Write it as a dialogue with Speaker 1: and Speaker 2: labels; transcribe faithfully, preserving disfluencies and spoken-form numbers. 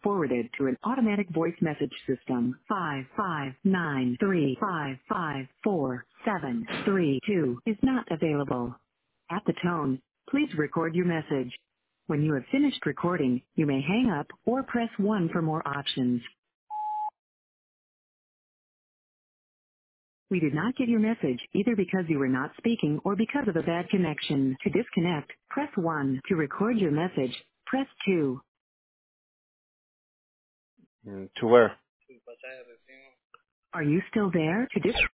Speaker 1: forwarded to an automatic voice message system. Five five nine three five five four seven three two is not available. At the tone, please record your message. When you have finished recording, you may hang up or press one for more options. We did not get your message either because you were not speaking or because of a bad connection. To disconnect, press one. To record your message, press two.
Speaker 2: Mm, to where?
Speaker 1: Are you still there? To dis-